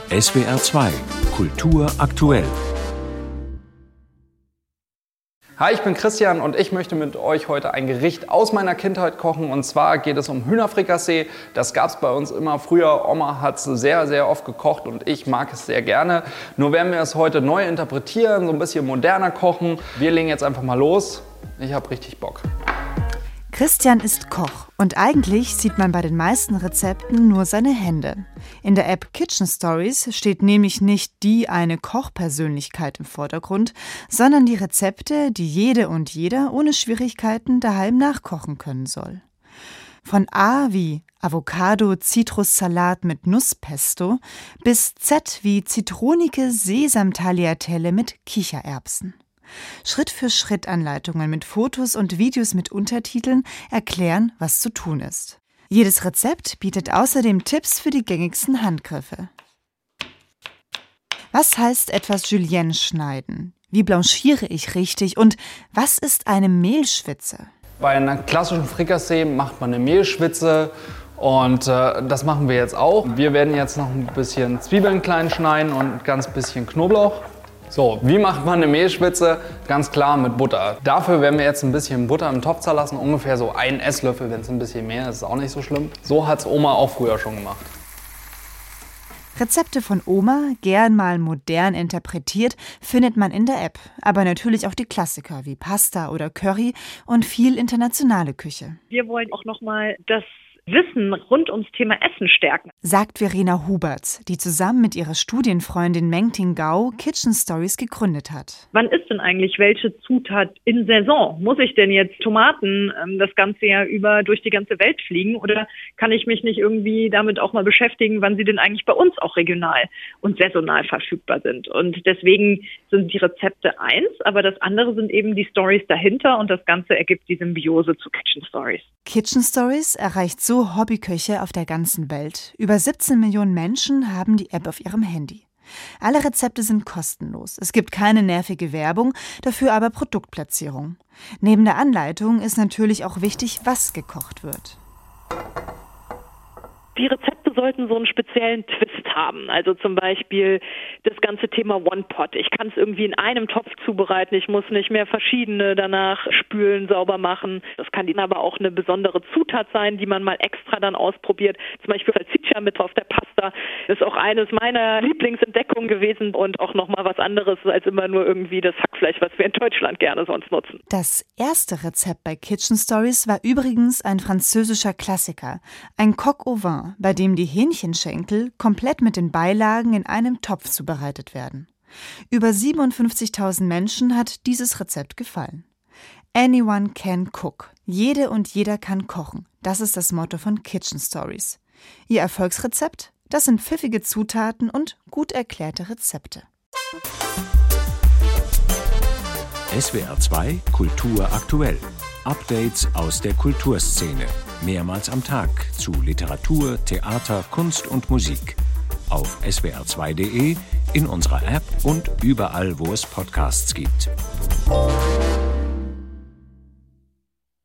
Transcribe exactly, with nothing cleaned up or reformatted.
S W R zwei Kultur aktuell. Hi, ich bin Christian und ich möchte mit euch heute ein Gericht aus meiner Kindheit kochen. Und zwar geht es um Hühnerfrikassee. Das gab es bei uns immer früher. Oma hat es sehr, sehr oft gekocht und ich mag es sehr gerne. Nur werden wir es heute neu interpretieren, so ein bisschen moderner kochen. Wir legen jetzt einfach mal los. Ich habe richtig Bock. Christian ist Koch und eigentlich sieht man bei den meisten Rezepten nur seine Hände. In der App Kitchen Stories steht nämlich nicht die eine Kochpersönlichkeit im Vordergrund, sondern die Rezepte, die jede und jeder ohne Schwierigkeiten daheim nachkochen können soll. Von A wie Avocado-Zitrussalat mit Nusspesto bis Z wie zitronige Sesam-Tagliatelle mit Kichererbsen. Schritt-für-Schritt-Anleitungen mit Fotos und Videos mit Untertiteln erklären, was zu tun ist. Jedes Rezept bietet außerdem Tipps für die gängigsten Handgriffe. Was heißt etwas Julienne schneiden? Wie blanchiere ich richtig? Und was ist eine Mehlschwitze? Bei einer klassischen Frikassee macht man eine Mehlschwitze. Und äh, das machen wir jetzt auch. Wir werden jetzt noch ein bisschen Zwiebeln klein schneiden und ein ganz bisschen Knoblauch. So, wie macht man eine Mehlschwitze? Ganz klar mit Butter. Dafür werden wir jetzt ein bisschen Butter im Topf zerlassen, ungefähr so einen Esslöffel, wenn es ein bisschen mehr ist, ist auch nicht so schlimm. So hat es Oma auch früher schon gemacht. Rezepte von Oma, gern mal modern interpretiert, findet man in der App. Aber natürlich auch die Klassiker wie Pasta oder Curry und viel internationale Küche. Wir wollen auch nochmal das Wissen rund ums Thema Essen stärken, sagt Verena Hubert, die zusammen mit ihrer Studienfreundin Mengting Gao Kitchen Stories gegründet hat. Wann ist denn eigentlich welche Zutat in Saison? Muss ich denn jetzt Tomaten ähm, das ganze Jahr über durch die ganze Welt fliegen oder kann ich mich nicht irgendwie damit auch mal beschäftigen, wann sie denn eigentlich bei uns auch regional und saisonal verfügbar sind? Und deswegen sind die Rezepte eins, aber das andere sind eben die Stories dahinter und das Ganze ergibt die Symbiose zu Kitchen Stories. Kitchen Stories erreicht so Hobbyköche auf der ganzen Welt. Über siebzehn Millionen Menschen haben die App auf ihrem Handy. Alle Rezepte sind kostenlos. Es gibt keine nervige Werbung, dafür aber Produktplatzierung. Neben der Anleitung ist natürlich auch wichtig, was gekocht wird. Die Rezepte sollten so einen speziellen Twist haben. Also zum Beispiel das ganze Thema One-Pot. Ich kann es irgendwie in einem Topf zubereiten. Ich muss nicht mehr verschiedene danach spülen, sauber machen. Das kann dann aber auch eine besondere Zutat sein, die man mal extra dann ausprobiert. Zum Beispiel Salsiccia mit auf der Pasta. Das ist auch eines meiner Lieblingsentdeckungen gewesen und auch nochmal was anderes als immer nur irgendwie das Hackfleisch, was wir in Deutschland gerne sonst nutzen. Das erste Rezept bei Kitchen Stories war übrigens ein französischer Klassiker. Ein Coq au vin, bei dem die Hähnchenschenkel komplett mit den Beilagen in einem Topf zubereitet werden. Über siebenundfünfzigtausend Menschen hat dieses Rezept gefallen. Anyone can cook. Jede und jeder kann kochen. Das ist das Motto von Kitchen Stories. Ihr Erfolgsrezept? Das sind pfiffige Zutaten und gut erklärte Rezepte. S W R zwei Kultur aktuell. Updates aus der Kulturszene. Mehrmals am Tag zu Literatur, Theater, Kunst und Musik. Auf S W R zwei Punkt de, in unserer App und überall, wo es Podcasts gibt.